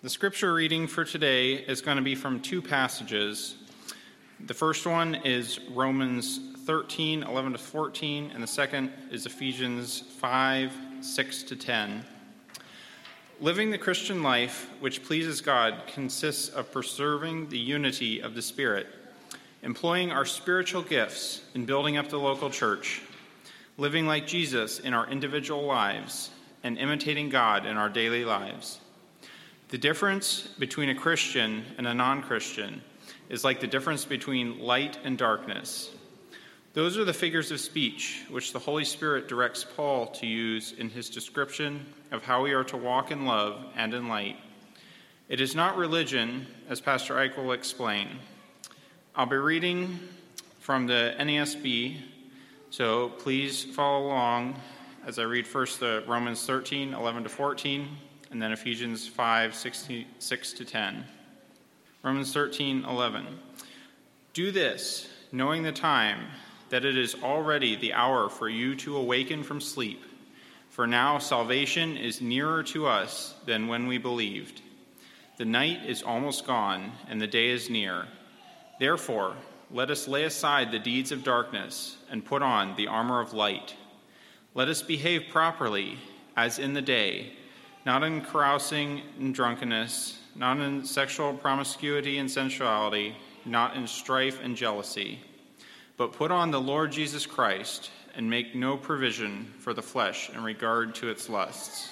The scripture reading for today is going to be from two passages. The first one is Romans 13, 11 to 14, and the second is Ephesians 5, 6 to 10. Living the Christian life which pleases God consists of preserving the unity of the Spirit, employing our spiritual gifts in building up the local church, living like Jesus in our individual lives, and imitating God in our daily lives. The difference between a Christian and a non-Christian is like the difference between light and darkness. Those are the figures of speech which the Holy Spirit directs Paul to use in his description of how we are to walk in love and in light. It is not religion, as Pastor Ike will explain. I'll be reading from the NASB, so please follow along as I read first the Romans 13, 11 to 14, and then Ephesians 5, 6 to 10. Romans 13, 11. Do this, knowing the time, that it is already the hour for you to awaken from sleep. For now salvation is nearer to us than when we believed. The night is almost gone, and the day is near. Therefore, let us lay aside the deeds of darkness and put on the armor of light. Let us behave properly, as in the day, not in carousing and drunkenness, not in sexual promiscuity and sensuality, not in strife and jealousy, but put on the Lord Jesus Christ and make no provision for the flesh in regard to its lusts.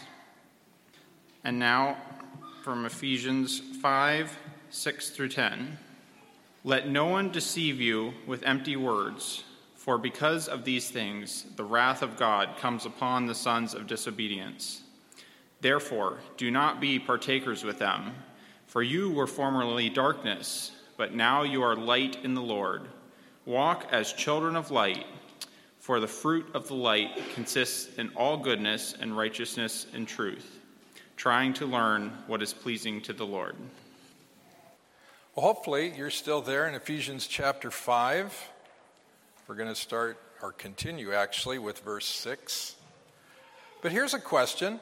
And now from Ephesians 5, 6 through 10. Let no one deceive you with empty words, for because of these things the wrath of God comes upon the sons of disobedience. Therefore, do not be partakers with them, for you were formerly darkness, but now you are light in the Lord. Walk as children of light, for the fruit of the light consists in all goodness and righteousness and truth, trying to learn what is pleasing to the Lord. Well, hopefully you're still there in Ephesians chapter 5. We're going to start, or continue actually, with verse 6. But here's a question.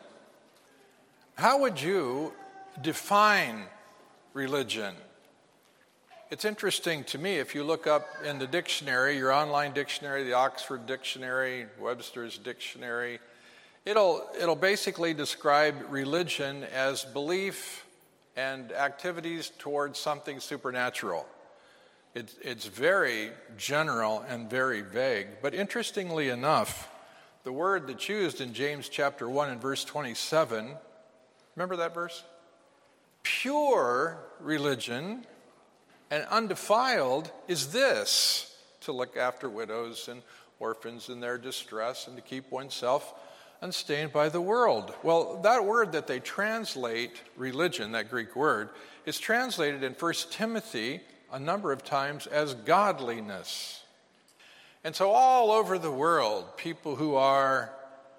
How would you define religion? It's interesting to me, if you look up in the dictionary, your online dictionary, the Oxford Dictionary, Webster's Dictionary, it'll basically describe religion as belief and activities towards something supernatural. It's very general and very vague. But interestingly enough, the word that's used in James chapter 1 and verse 27, remember that verse? Pure religion and undefiled is this, to look after widows and orphans in their distress and to keep oneself unstained by the world. Well, that word that they translate religion, that Greek word, is translated in 1 Timothy a number of times as godliness. And so all over the world, people who are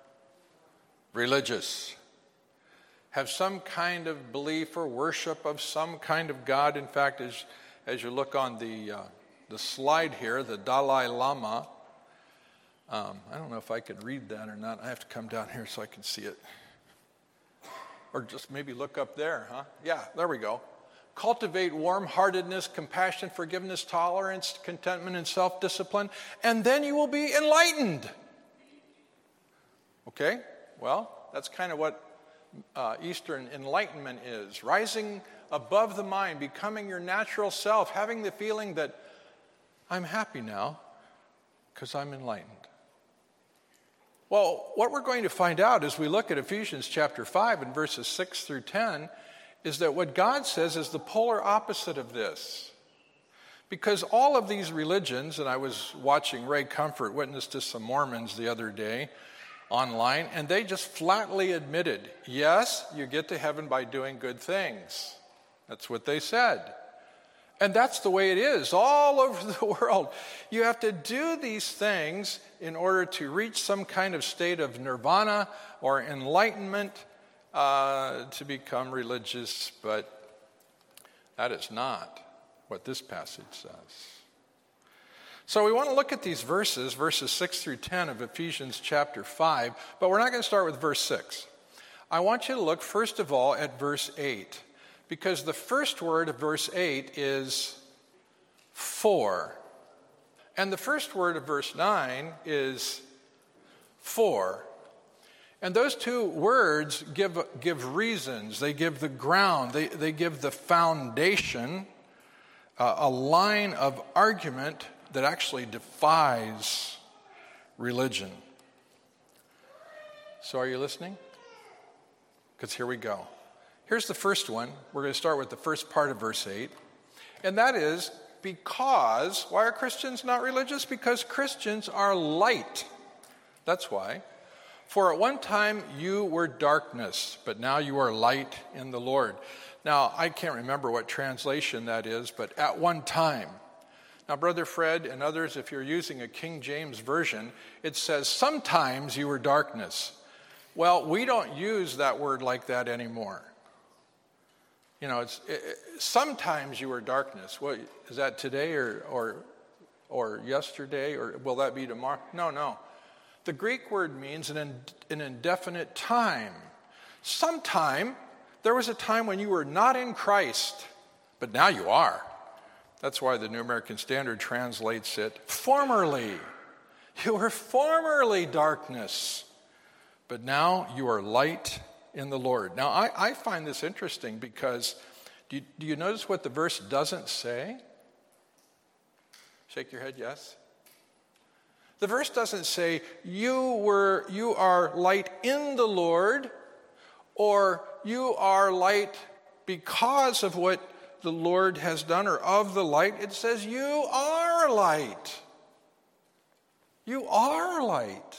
religious have some kind of belief or worship of some kind of God. In fact, as you look on the slide here, the Dalai Lama, I don't know if I can read that or not. I have to come down here so I can see it. Or just maybe look up there, huh? Yeah, there we go. Cultivate warm-heartedness, compassion, forgiveness, tolerance, contentment, and self-discipline, and then you will be enlightened. Okay? Well, that's kind of what Eastern enlightenment is. Rising above the mind, becoming your natural self, having the feeling that I'm happy now because I'm enlightened. Well, what we're going to find out as we look at Ephesians chapter 5 and verses 6 through 10 is that what God says is the polar opposite of this. Because all of these religions, and I was watching Ray Comfort witness to some Mormons the other day online, and they just flatly admitted, yes, you get to heaven by doing good things. That's what they said. And that's the way it is all over the world. You have to do these things in order to reach some kind of state of nirvana or enlightenment, to become religious, but that is not what this passage says. So we want to look at these verses 6 through 10 of Ephesians chapter 5, but we're not going to start with verse 6. I want you to look first of all at verse 8, Because the first word of verse 8 is for. And the first word of verse 9 is for. And those two words give reasons. They give the ground. They give the foundation, a line of argument that actually defies religion. So are you listening? Because here we go. Here's the first one. We're going to start with the first part of verse 8. And that is because, why are Christians not religious? Because Christians are light. That's why. For at one time you were darkness, but now you are light in the Lord. Now, I can't remember what translation that is, but at one time. Now, Brother Fred and others, if you're using a King James version, it says, sometimes you were darkness. Well, we don't use that word like that anymore. You know, sometimes you were darkness. What is that, today or yesterday, or will that be tomorrow? No. The Greek word means an indefinite time. Sometime, there was a time when you were not in Christ, but now you are. That's why the New American Standard translates it, formerly. You were formerly darkness, but now you are light in the Lord. Now, I find this interesting because do you notice what the verse doesn't say? Shake your head, yes. The verse doesn't say, you are light in the Lord, or you are light because of what the Lord has done, or of the light. It says, you are light. You are light.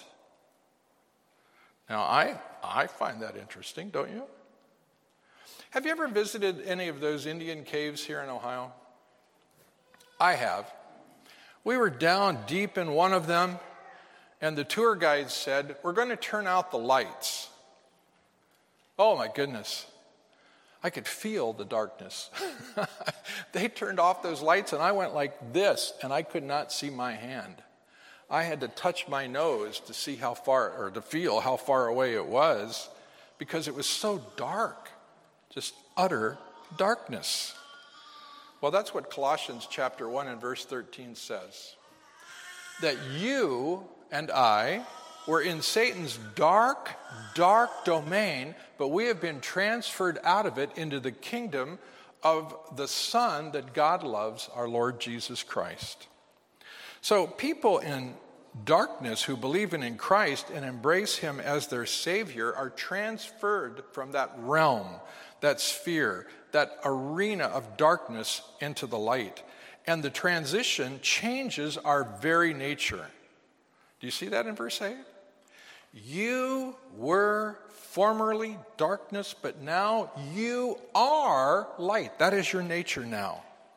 Now, I find that interesting, don't you? Have you ever visited any of those Indian caves here in Ohio? I have. We were down deep in one of them, and the tour guide said, we're going to turn out the lights. Oh, my goodness. I could feel the darkness. They turned off those lights, and I went like this, and I could not see my hand. I had to touch my nose to see how far, or to feel how far away it was, because it was so dark, just utter darkness. Well, that's what Colossians chapter 1 and verse 13 says. That you and I were in Satan's dark domain, but we have been transferred out of it into the kingdom of the Son that God loves, our Lord Jesus Christ. So people in darkness who believe in Christ and embrace him as their Savior are transferred from that realm, that sphere, that arena of darkness into the light. And the transition changes our very nature. Do you see that in verse 8? You were formerly darkness, but now you are light. That is your nature now.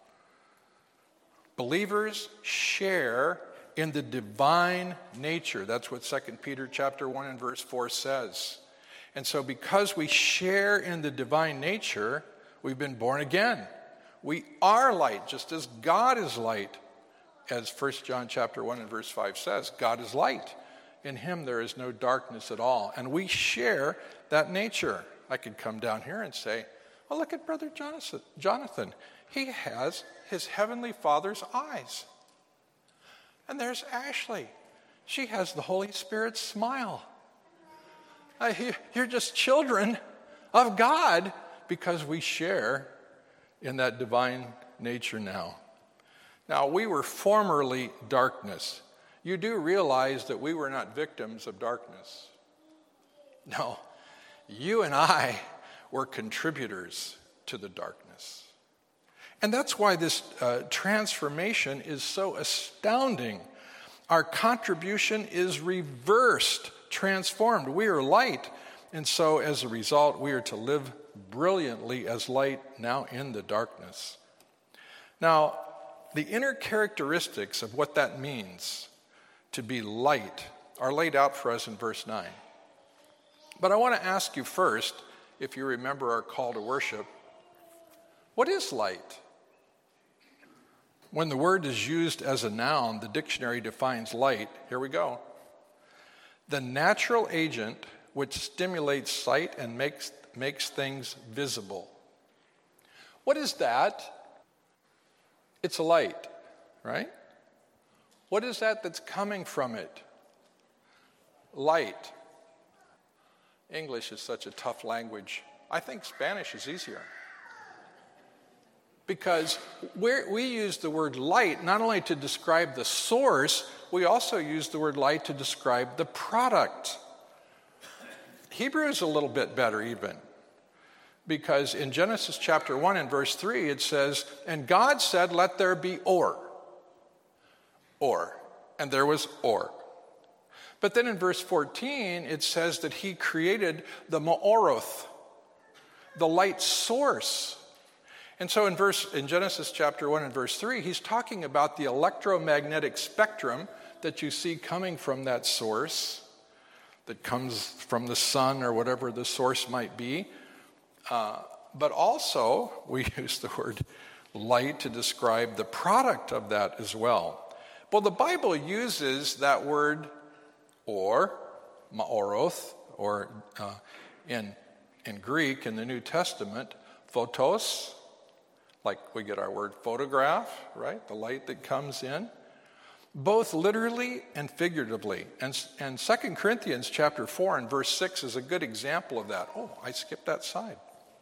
Believers share in the divine nature. That's what 2 Peter chapter 1 and verse 4 says. And so because we share in the divine nature, we've been born again. We are light, just as God is light. As 1 John chapter 1 and verse 5 says, God is light. In him there is no darkness at all. And we share that nature. I could come down here and say, well, look at Brother Jonathan. He has his heavenly Father's eyes. And there's Ashley. She has the Holy Spirit's smile. You're just children of God because we share in that divine nature now. Now, we were formerly darkness. You do realize that we were not victims of darkness. No, you and I were contributors to the darkness. And that's why this transformation is so astounding. Our contribution is reversed, transformed. We are light, and so as a result, we are to live brilliantly as light now in the darkness. Now, the inner characteristics of what that means to be light are laid out for us in verse 9. But I want to ask you first, if you remember our call to worship, what is light? When the word is used as a noun, the dictionary defines light. Here we go. The natural agent which stimulates sight and makes things visible. What is that? It's a light, right? What is that that's coming from it? Light. English is such a tough language. I think Spanish is easier. Because we use the word light not only to describe the source, we also use the word light to describe the product. Hebrew is a little bit better even. Because in Genesis chapter 1 and verse 3, it says, "And God said, let there be or." Or. And there was or. But then in verse 14, it says that he created the ma'oroth, the light source. And so in Genesis chapter 1 and verse 3, he's talking about the electromagnetic spectrum that you see coming from that source, that comes from the sun or whatever the source might be. But also, we use the word light to describe the product of that as well. Well, the Bible uses that word or, ma'oroth, or in Greek, in the New Testament, photos, like we get our word photograph, right? The light that comes in, both literally and figuratively. And 2 Corinthians chapter 4 and verse 6 is a good example of that. Oh, I skipped that slide.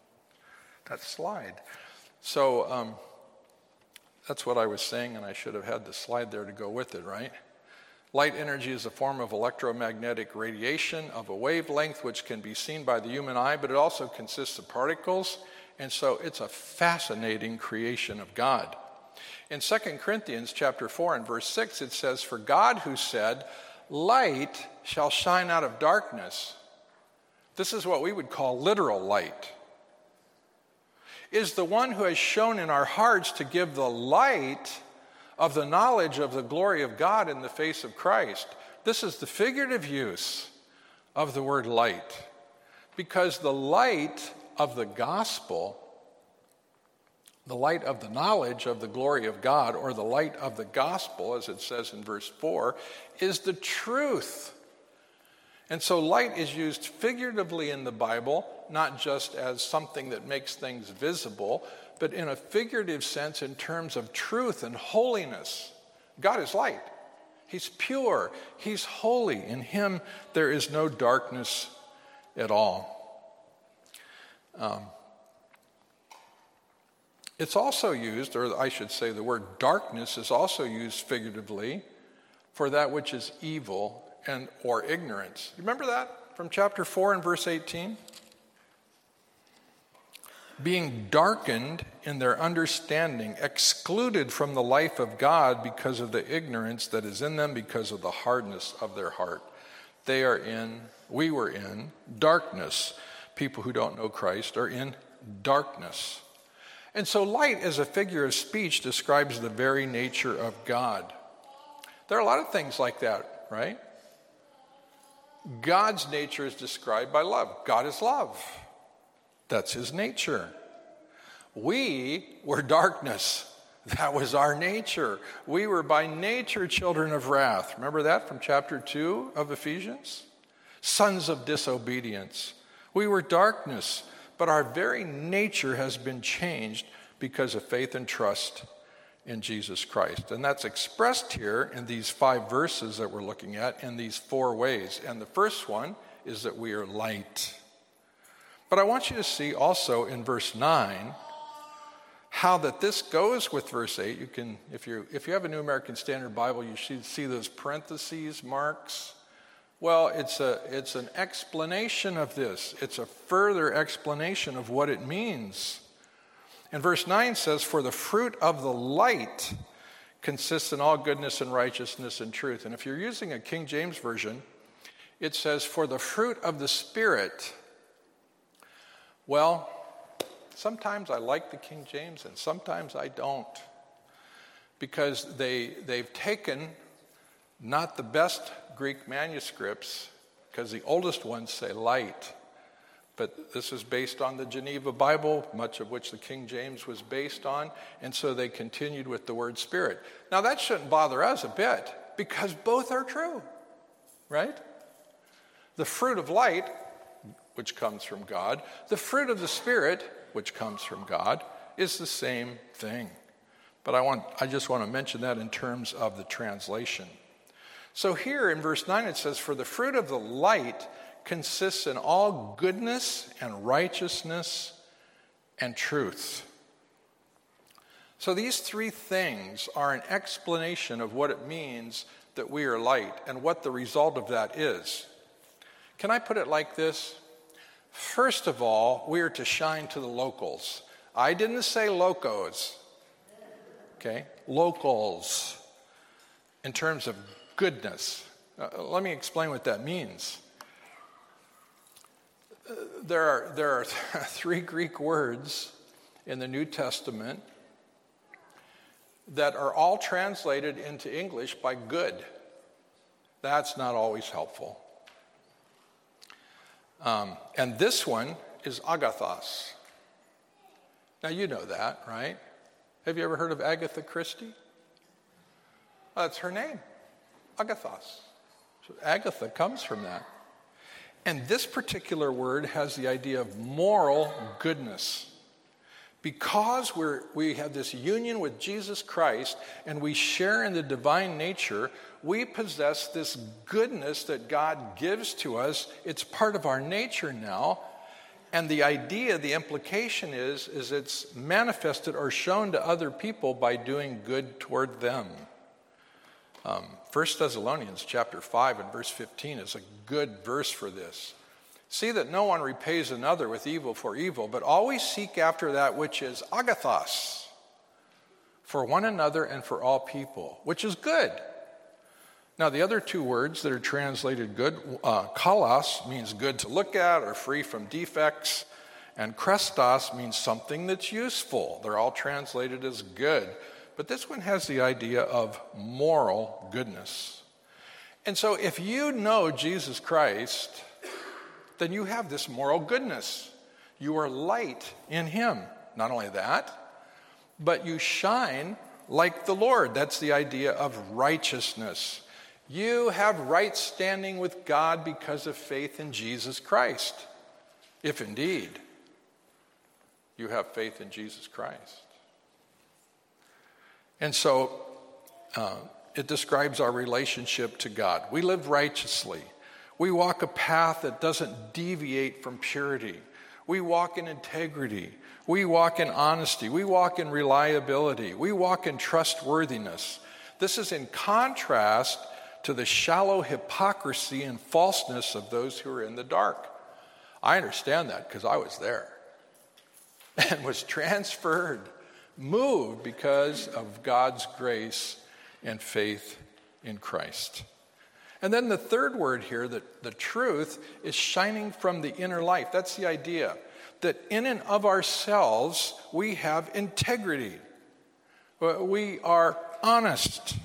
So that's what I was saying, and I should have had the slide there to go with it, right? Light energy is a form of electromagnetic radiation of a wavelength which can be seen by the human eye, but it also consists of particles, and so it's a fascinating creation of God. In 2 Corinthians chapter 4 and verse 6, it says, "For God who said, 'Light shall shine out of darkness,'" this is what we would call literal light, "is the one who has shone in our hearts to give the light of the knowledge of the glory of God in the face of Christ." This is the figurative use of the word light, because the light of the gospel, the light of the knowledge of the glory of God, or the light of the gospel, as it says in verse 4, is the truth. And so light is used figuratively in the Bible, not just as something that makes things visible, but in a figurative sense in terms of truth and holiness. God is light. He's pure. He's holy. In him there is no darkness at all. It's also used, or I should say the word darkness is also used figuratively for that which is evil and or ignorance. You remember that from chapter 4 and verse 18? Being darkened in their understanding, excluded from the life of God because of the ignorance that is in them because of the hardness of their heart. We were in darkness. People who don't know Christ are in darkness. And so light as a figure of speech describes the very nature of God. There are a lot of things like that, right? God's nature is described by love. God is love. That's his nature. We were darkness. That was our nature. We were by nature children of wrath. Remember that from chapter 2 of Ephesians? Sons of disobedience. We were darkness, but our very nature has been changed because of faith and trust in Jesus Christ. And that's expressed here in these 5 verses that we're looking at in these 4 ways. And the first one is that we are light. But I want you to see also in verse 9 how that this goes with verse 8. You can, if you have a New American Standard Bible, you should see those parentheses marks. Well, it's an explanation of this. It's a further explanation of what it means. And verse 9 says, "For the fruit of the light consists in all goodness and righteousness and truth." And if you're using a King James Version, it says, "For the fruit of the Spirit." Well, sometimes I like the King James and sometimes I don't. Because they've taken not the best Greek manuscripts, because the oldest ones say light. But this is based on the Geneva Bible, much of which the King James was based on, and so they continued with the word Spirit. Now that shouldn't bother us a bit, because both are true, right? The fruit of light, which comes from God, the fruit of the Spirit, which comes from God, is the same thing. But I just want to mention that in terms of the translation. So here in verse 9 it says, "For the fruit of the light consists in all goodness and righteousness and truth." So these three things are an explanation of what it means that we are light and what the result of that is. Can I put it like this? First of all, we are to shine to the locals. I didn't say locos. Okay? Locals. In terms of goodness. Let me explain what that means. There are three Greek words in the New Testament that are all translated into English by good. That's not always helpful. And this one is agathos. Now you know that, right? Have you ever heard of Agatha Christie? That's her name, agathos. So Agatha comes from that. And this particular word has the idea of moral goodness. Because we have this union with Jesus Christ and we share in the divine nature, we possess this goodness that God gives to us. It's part of our nature now. And the idea, the implication is it's manifested or shown to other people by doing good toward them. 1 Thessalonians chapter 5 and verse 15 is a good verse for this. "See that no one repays another with evil for evil, but always seek after that which is agathos, for one another and for all people," which is good. Now, the other two words that are translated good, kalos means good to look at or free from defects, and krestos means something that's useful. They're all translated as good. But this one has the idea of moral goodness. And so if you know Jesus Christ, then you have this moral goodness. You are light in him. Not only that, but you shine like the Lord. That's the idea of righteousness. You have right standing with God because of faith in Jesus Christ, if indeed you have faith in Jesus Christ. And so it describes our relationship to God. We live righteously. We walk a path that doesn't deviate from purity. We walk in integrity. We walk in honesty. We walk in reliability. We walk in trustworthiness. This is in contrast to the shallow hypocrisy and falseness of those who are in the dark. I understand that because I was there and was transferred, moved because of God's grace and faith in Christ. And then the third word here, that the truth, is shining from the inner life. That's the idea, that in and of ourselves we have integrity. We are honest.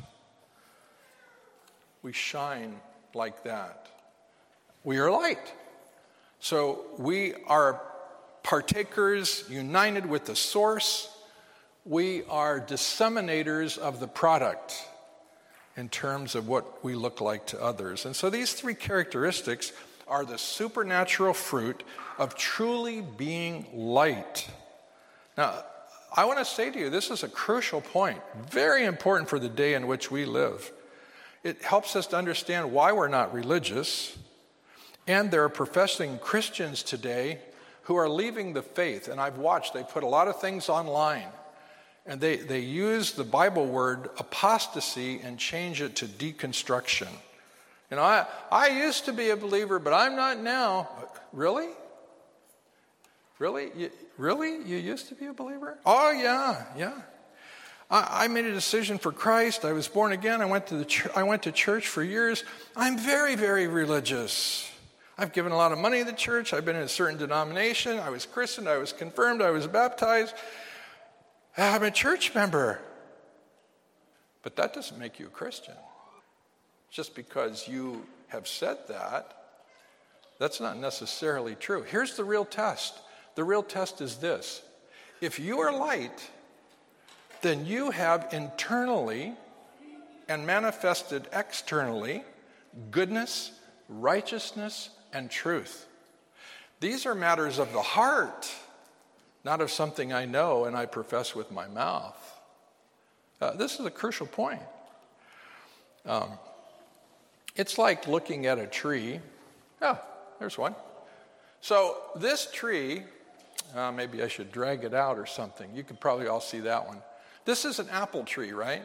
We shine like that. We are light. So we are partakers united with the source. We are disseminators of the product in terms of what we look like to others. And so these three characteristics are the supernatural fruit of truly being light. Now, I want to say to you, this is a crucial point, very important for the day in which we live. It helps us to understand why we're not religious. And there are professing Christians today who are leaving the faith. And I've watched, they put a lot of things online. And they use the Bible word apostasy and change it to deconstruction. You know, I used to be a believer, but I'm not now. Really? Really? You used to be a believer? Oh, yeah. I made a decision for Christ. I was born again. I went to church for years. I'm very, very religious. I've given a lot of money to the church. I've been in a certain denomination. I was christened. I was confirmed. I was baptized. I'm a church member. But that doesn't make you a Christian. Just because you have said that, that's not necessarily true. Here's the real test. The real test is this. If you are light, then you have internally and manifested externally goodness, righteousness, and truth. These are matters of the heart. not of something I know and I profess with my mouth. This is a crucial point. It's like looking at a tree. Oh, there's one. So this tree, maybe I should drag it out or something. You could probably all see that one. This is an apple tree, right?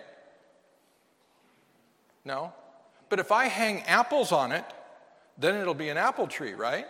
No? But if I hang apples on it, then it'll be an apple tree, right?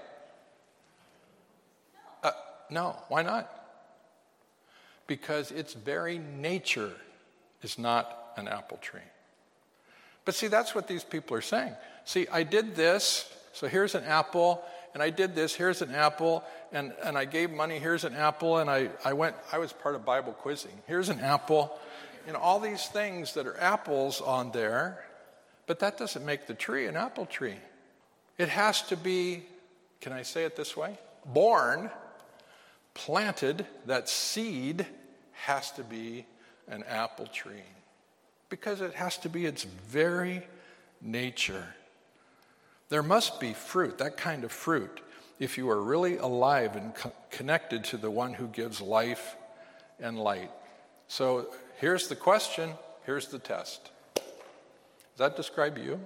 No, why not? Because its very nature is not an apple tree. But see, that's what these people are saying. See, I did this, so here's an apple, and I did this, here's an apple, and I gave money, here's an apple, and I was part of Bible quizzing. Here's an apple. All these things that are apples on there, but that doesn't make the tree an apple tree. It has to be, can I say it this way? Born, planted, that seed has to be an apple tree. Because it has to be its very nature. There must be fruit, that kind of fruit, if you are really alive and connected to the one who gives life and light. So here's the question, here's the test. Does that describe you?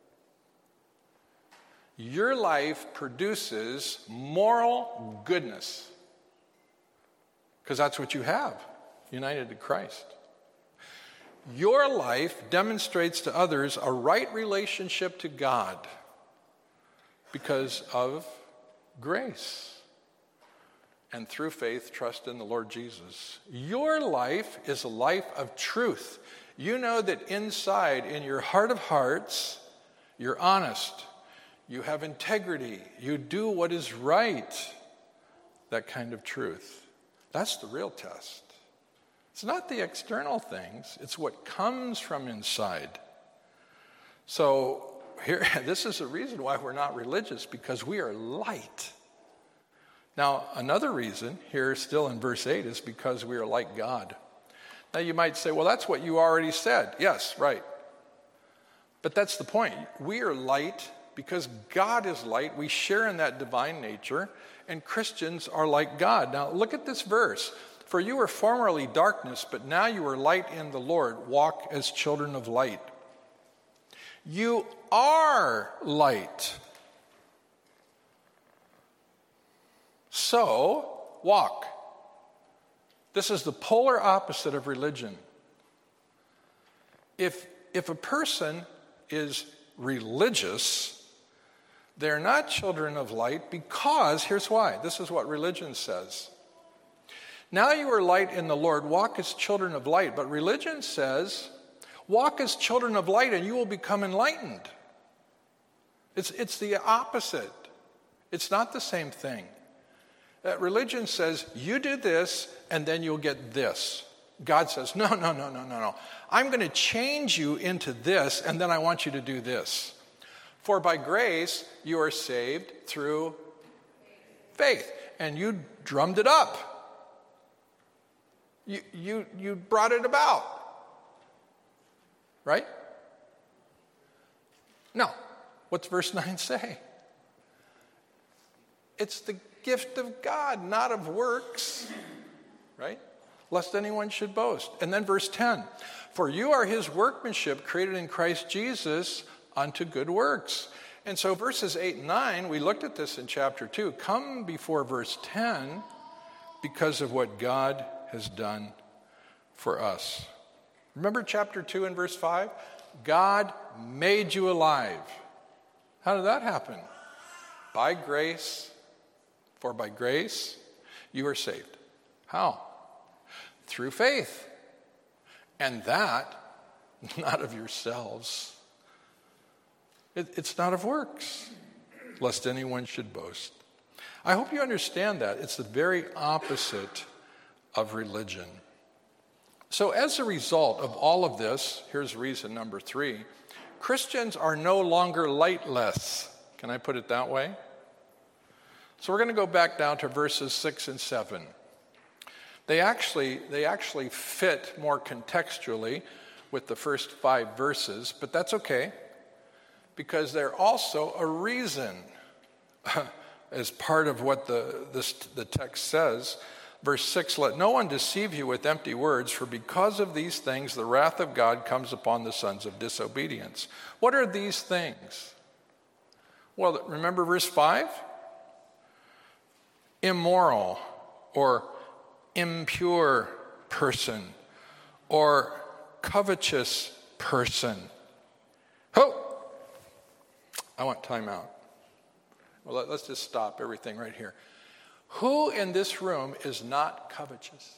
Your life produces moral goodness. Because that's what you have, united to Christ. Your life demonstrates to others a right relationship to God because of grace. And through faith, trust in the Lord Jesus. Your life is a life of truth. You know that inside, in your heart of hearts, you're honest. You have integrity. You do what is right. That kind of truth. That's the real test. It's not the external things. It's what comes from inside. So here, this is a reason why we're not religious, because we are light. Now, another reason here, still in verse 8, is because we are like God. Now, you might say, well, that's what you already said. Yes, right. But that's the point. We are light because God is light. We share in that divine nature, and Christians are like God. Now, look at this verse. For you were formerly darkness, but now you are light in the Lord. Walk as children of light. You are light. So, walk. This is the polar opposite of religion. If a person is religious, they're not children of light because, here's why. This is what religion says. Now you are light in the Lord, walk as children of light. But religion says, walk as children of light and you will become enlightened. It's the opposite. It's not the same thing. Religion says, you do this and then you'll get this. God says, no. I'm going to change you into this and then I want you to do this. For by grace you are saved through faith. And you drummed it up. You brought it about. Right? No. What's verse 9 say? It's the gift of God, not of works. Right? Lest anyone should boast. And then verse 10. For you are his workmanship created in Christ Jesus unto good works. And so verses 8 and 9, we looked at this in chapter 2, come before verse 10 because of what God has done for us. Remember chapter 2 and verse 5? God made you alive. How did that happen? By grace, for by grace you are saved. How? Through faith. And that, not of yourselves. It's not of works, lest anyone should boast. I hope you understand that. It's the very opposite of religion. So as a result of all of this, here's reason number 3, Christians are no longer lightless. Can I put it that way? So we're going to go back down to verses 6 and 7. They actually fit more contextually with the first 5 verses, but that's okay, because they're also a reason as part of what the text says. Verse 6, let no one deceive you with empty words, for because of these things the wrath of God comes upon the sons of disobedience. What are these things? Well, remember verse 5? Immoral or impure person or covetous person. Oh, I want time out. Well, let's just stop everything right here. Who in this room is not covetous?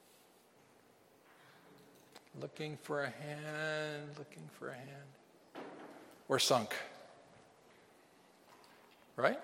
Looking for a hand, looking for a hand. We're sunk. Right?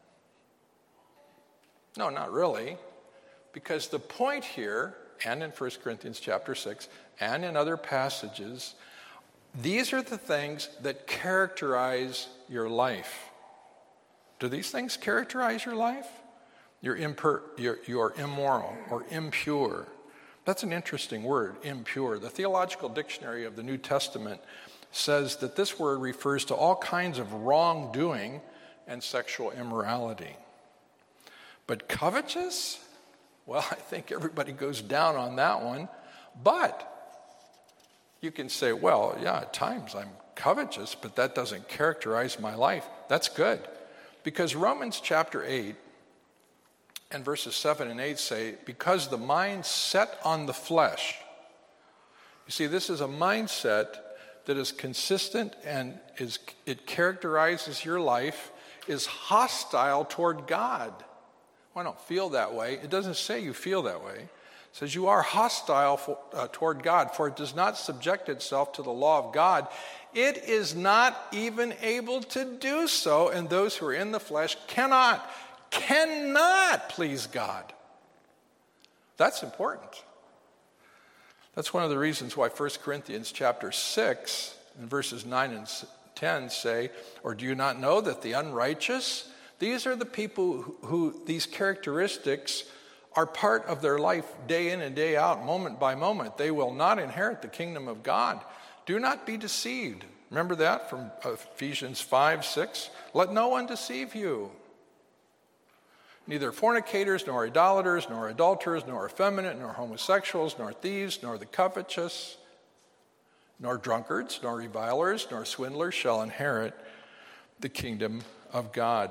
No, not really. Because the point here, and in 1 Corinthians chapter 6, and in other passages, these are the things that characterize your life. Do these things characterize your life? You're immoral or impure. That's an interesting word, impure. The Theological Dictionary of the New Testament says that this word refers to all kinds of wrongdoing and sexual immorality. But covetous? Well, I think everybody goes down on that one. But you can say, well, yeah, at times I'm covetous, but that doesn't characterize my life. That's good. Because Romans chapter 8 and verses 7 and 8 say, because the mind set on the flesh. You see, this is a mindset that is consistent and it characterizes your life, is hostile toward God. Well, I don't feel that way. It doesn't say you feel that way. It says you are hostile toward God, for it does not subject itself to the law of God. It is not even able to do so, and those who are in the flesh cannot please God. That's important. That's one of the reasons why 1 Corinthians chapter 6 and verses 9 and 10 say, or do you not know that the unrighteous, these are the people who these characteristics are part of their life day in and day out, moment by moment. They will not inherit the kingdom of God. Do not be deceived. Remember that from Ephesians 5:6? Let no one deceive you. Neither fornicators, nor idolaters, nor adulterers, nor effeminate, nor homosexuals, nor thieves, nor the covetous, nor drunkards, nor revilers, nor swindlers shall inherit the kingdom of God.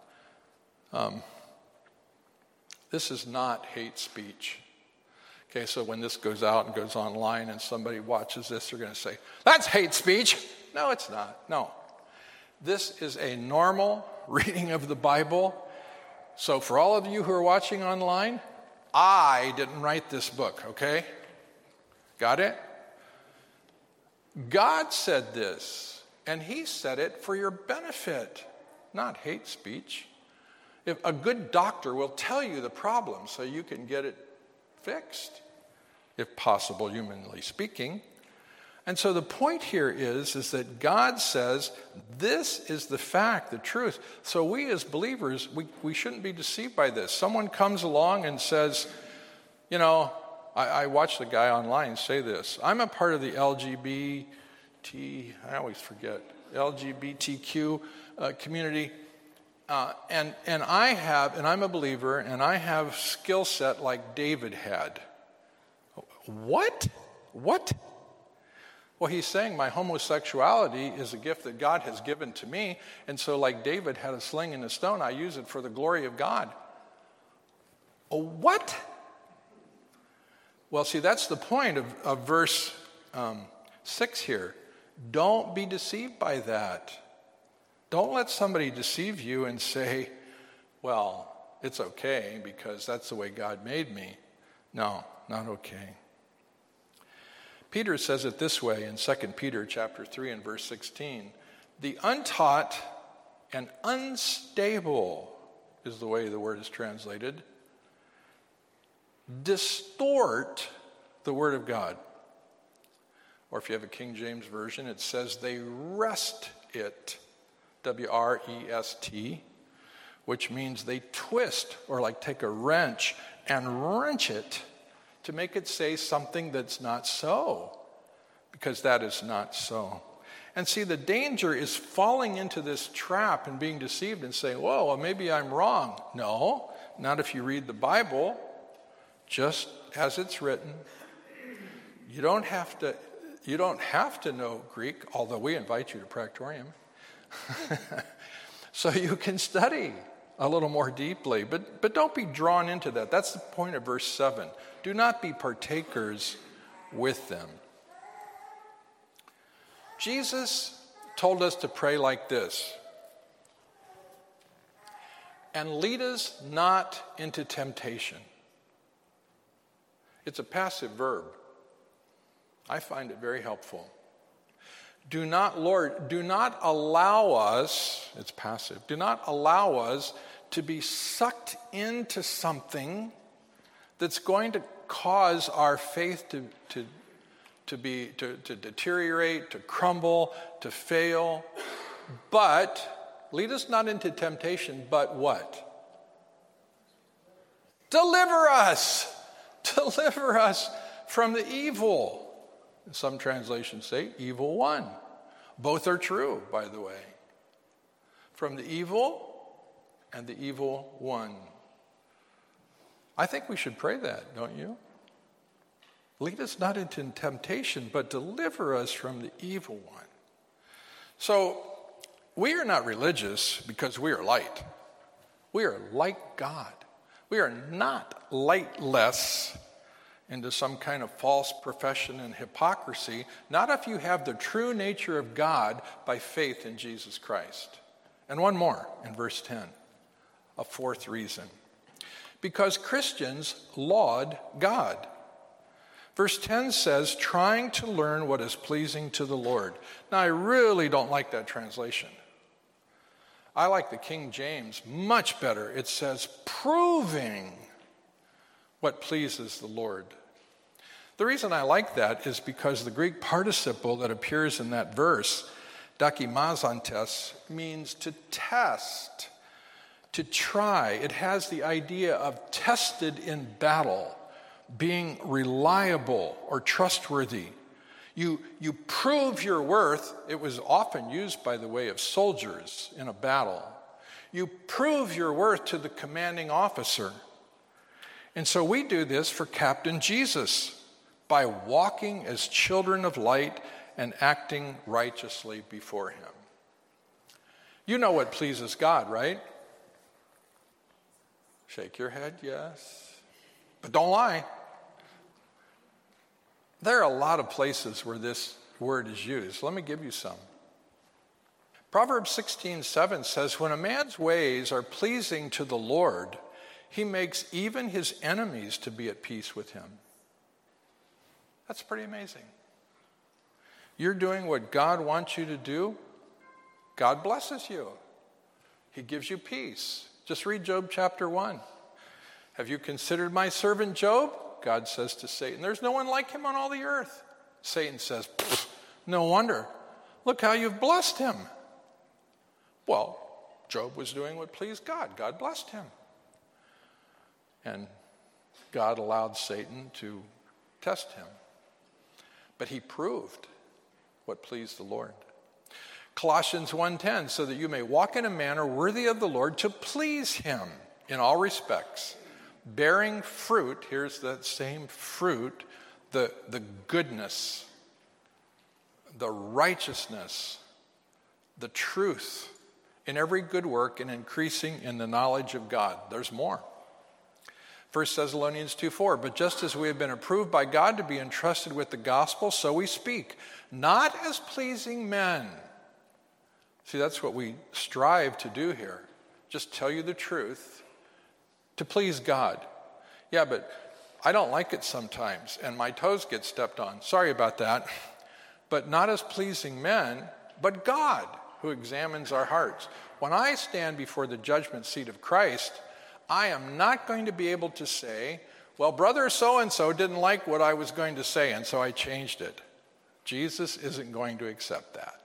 This is not hate speech. Okay, so when this goes out and goes online and somebody watches this, they're going to say, that's hate speech. No, it's not. No. This is a normal reading of the Bible. So for all of you who are watching online, I didn't write this book, okay? Got it? God said this, and he said it for your benefit, not hate speech. If a good doctor will tell you the problem so you can get it fixed, if possible, humanly speaking. And so the point here is that God says this is the fact, the truth. So we as believers, we shouldn't be deceived by this. Someone comes along and says, you know, I watched the guy online say this. I'm a part of the LGBTQ community. And I'm a believer, and I have skill set like David had. What? Well, he's saying my homosexuality is a gift that God has given to me, and so like David had a sling and a stone, I use it for the glory of God. What? Well, see, that's the point of verse 6 here. Don't be deceived by that. Don't let somebody deceive you and say, well, it's okay because that's the way God made me. No, not okay. Peter says it this way in 2 Peter chapter 3 and verse 16. The untaught and unstable is the way the word is translated, distort the word of God. Or if you have a King James version, it says they wrest it, W-R-E-S-T, which means they twist or like take a wrench and wrench it to make it say something that's not so, because that is not so. And see, the danger is falling into this trap and being deceived and saying, whoa, well, maybe I'm wrong. No, not if you read the Bible. just as it's written. You don't have to know Greek, although we invite you to Practorium. So you can study a little more deeply, but don't be drawn into that. That's the point of verse 7. Do not be partakers with them. Jesus told us to pray like this: and lead us not into temptation. It's a passive verb. I find it very helpful. Do not allow us, it's passive, do not allow us to be sucked into something that's going to cause our faith to deteriorate, to crumble, to fail. But lead us not into temptation, but what? Deliver us. Deliver us from the evil. Some translations say evil one. Both are true, by the way. From the evil and the evil one. I think we should pray that, don't you? Lead us not into temptation, but deliver us from the evil one. So, we are not religious because we are light. We are like God. We are not lightless into some kind of false profession and hypocrisy, not if you have the true nature of God by faith in Jesus Christ. And one more in verse 10, a fourth reason. Because Christians laud God. Verse 10 says, trying to learn what is pleasing to the Lord. Now, I really don't like that translation. I like the King James much better. It says, proving what pleases the Lord. The reason I like that is because the Greek participle that appears in that verse, dokimazantes, means to test, to try. It has the idea of tested in battle, being reliable or trustworthy. You prove your worth. It was often used, by the way, of soldiers in a battle. You prove your worth to the commanding officer. And so we do this for Captain Jesus by walking as children of light and acting righteously before him. You know what pleases God, right? Shake your head, yes. But don't lie. There are a lot of places where this word is used. Let me give you some. Proverbs 16:7 says, when a man's ways are pleasing to the Lord, he makes even his enemies to be at peace with him. That's pretty amazing. You're doing what God wants you to do, God blesses you. He gives you peace. Just read Job chapter 1. Have you considered my servant Job? God says to Satan, there's no one like him on all the earth. Satan says, no wonder. Look how you've blessed him. Well, Job was doing what pleased God. God blessed him. And God allowed Satan to test him. But he proved what pleased the Lord. Colossians 1:10, so that you may walk in a manner worthy of the Lord to please him in all respects, bearing fruit, here's that same fruit, the goodness, the righteousness, the truth in every good work and increasing in the knowledge of God. There's more. 1 Thessalonians 2:4, but just as we have been approved by God to be entrusted with the gospel, so we speak, not as pleasing men. See, that's what we strive to do here. Just tell you the truth to please God. Yeah, but I don't like it sometimes, and my toes get stepped on. Sorry about that. But not as pleasing men, but God, who examines our hearts. When I stand before the judgment seat of Christ, I am not going to be able to say, well, brother so-and-so didn't like what I was going to say, and so I changed it. Jesus isn't going to accept that.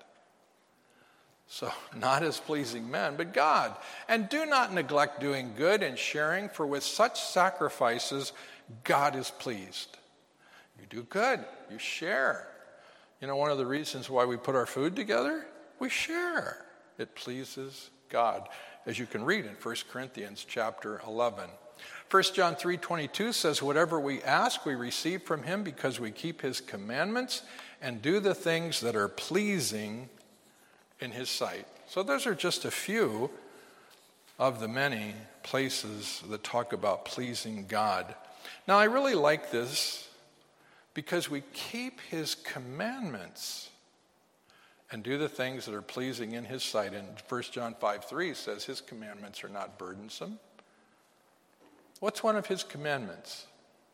So, not as pleasing men, but God. And do not neglect doing good and sharing, for with such sacrifices, God is pleased. You do good, you share. You know, one of the reasons why we put our food together, we share. It pleases God, as you can read in 1 Corinthians chapter 11. 1 John 3:22 says, whatever we ask, we receive from him because we keep his commandments and do the things that are pleasing in his sight. So those are just a few of the many places that talk about pleasing God. Now, I really like this because we keep his commandments and do the things that are pleasing in his sight. And 1 John 5:3 says his commandments are not burdensome. What's one of his commandments?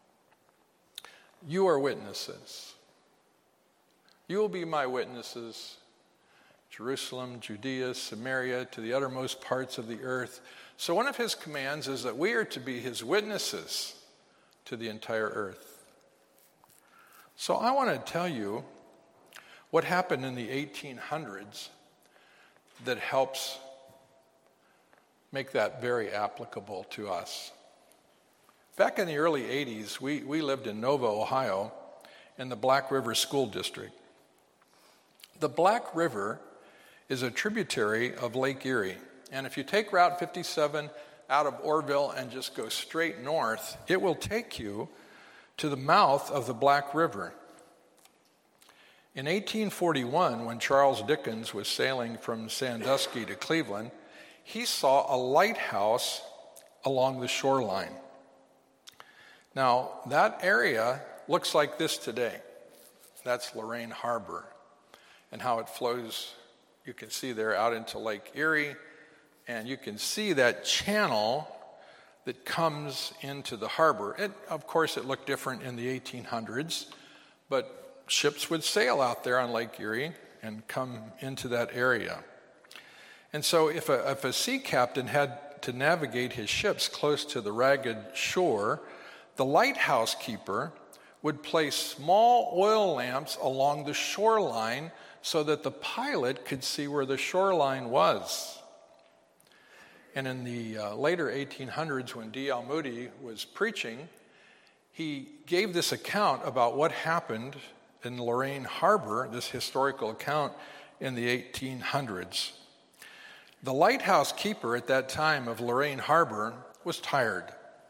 You are witnesses. You will be my witnesses, Jerusalem, Judea, Samaria, to the uttermost parts of the earth. So one of his commands is that we are to be his witnesses to the entire earth. So I want to tell you what happened in the 1800s that helps make that very applicable to us. Back in the early 80s, we lived in Nova, Ohio, in the Black River School District. The Black River is a tributary of Lake Erie. And if you take Route 57 out of Orville and just go straight north, it will take you to the mouth of the Black River. In 1841, when Charles Dickens was sailing from Sandusky to Cleveland, he saw a lighthouse along the shoreline. Now, that area looks like this today. That's Lorraine Harbor and how it flows, you can see there, out into Lake Erie. And you can see that channel that comes into the harbor. Of course, it looked different in the 1800s, but ships would sail out there on Lake Erie and come into that area. And so if a sea captain had to navigate his ships close to the ragged shore, the lighthouse keeper would place small oil lamps along the shoreline so that the pilot could see where the shoreline was. And in the later 1800s, when D.L. Moody was preaching, he gave this account about what happened in Lorraine Harbor, this historical account in the 1800s. The lighthouse keeper at that time of Lorraine Harbor was tired.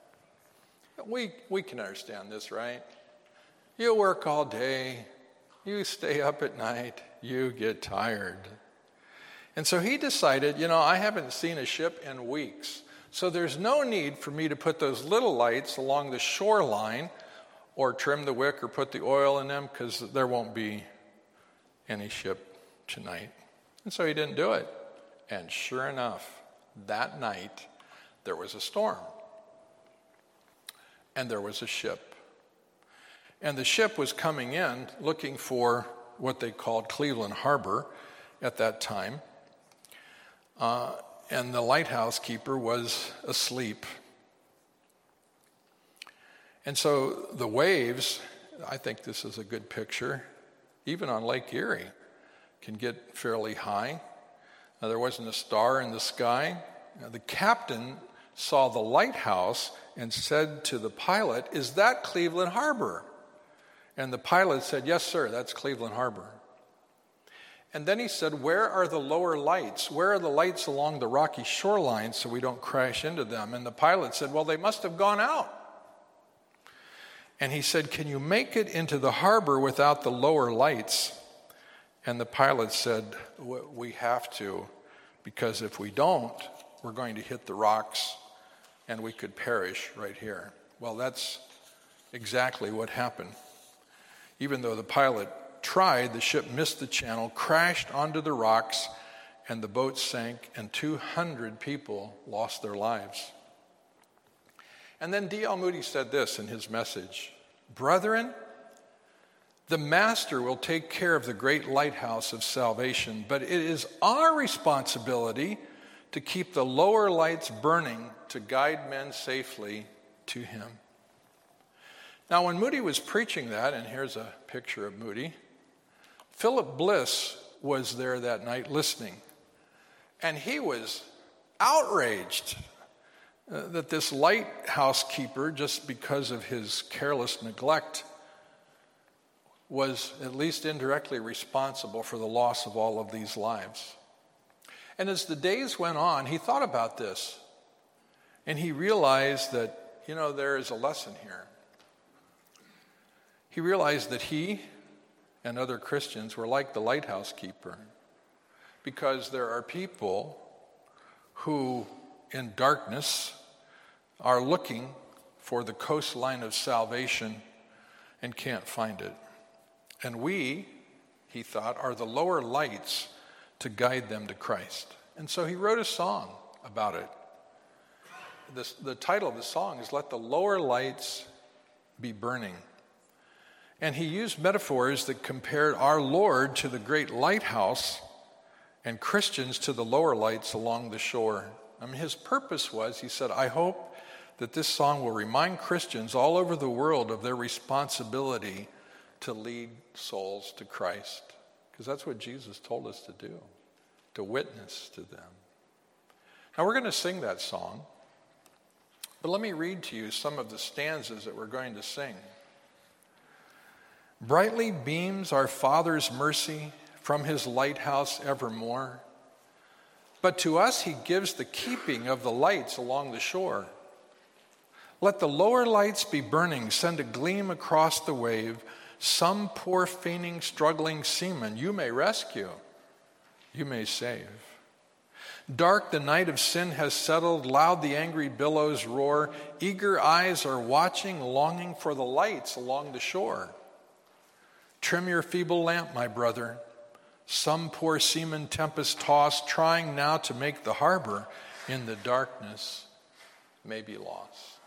We can understand this, right? You work all day, you stay up at night, you get tired. And so he decided, I haven't seen a ship in weeks, so there's no need for me to put those little lights along the shoreline or trim the wick or put the oil in them because there won't be any ship tonight. And so he didn't do it. And sure enough, that night there was a storm. And there was a ship. And the ship was coming in looking for what they called Cleveland Harbor at that time. And the lighthouse keeper was asleep. And so the waves, I think this is a good picture, even on Lake Erie, can get fairly high. Now, there wasn't a star in the sky. Now, the captain saw the lighthouse and said to the pilot, "Is that Cleveland Harbor?" And the pilot said, "Yes, sir, that's Cleveland Harbor." And then he said, "Where are the lower lights? Where are the lights along the rocky shoreline so we don't crash into them?" And the pilot said, "Well, they must have gone out." And he said, "Can you make it into the harbor without the lower lights?" And the pilot said, "We have to, because if we don't, we're going to hit the rocks and we could perish right here." Well, that's exactly what happened. Even though the pilot tried, the ship missed the channel, crashed onto the rocks, and the boat sank, and 200 people lost their lives. And then D.L. Moody said this in his message: "Brethren, the Master will take care of the great lighthouse of salvation, but it is our responsibility to keep the lower lights burning to guide men safely to him." Now, when Moody was preaching that, and here's a picture of Moody, Philip Bliss was there that night listening, and he was outraged that this lighthouse keeper, just because of his careless neglect, was at least indirectly responsible for the loss of all of these lives. And as the days went on, he thought about this, and he realized that there is a lesson here. He realized that he and other Christians were like the lighthouse keeper, because there are people who, in darkness, are looking for the coastline of salvation and can't find it. And we, he thought, are the lower lights to guide them to Christ. And so he wrote a song about it. The title of the song is "Let the Lower Lights Be Burning." And he used metaphors that compared our Lord to the great lighthouse and Christians to the lower lights along the shore. His purpose was, he said, I hope that this song will remind Christians all over the world of their responsibility to lead souls to Christ. Because that's what Jesus told us to do, to witness to them. Now we're going to sing that song, but let me read to you some of the stanzas that we're going to sing. Brightly beams our Father's mercy from his lighthouse evermore, but to us he gives the keeping of the lights along the shore. Let the lower lights be burning, send a gleam across the wave. Some poor fainting, struggling seaman you may rescue, you may save. Dark the night of sin has settled, loud the angry billows roar. Eager eyes are watching, longing for the lights along the shore. Trim your feeble lamp, my brother. Some poor seaman tempest tossed, trying now to make the harbor in the darkness may be lost.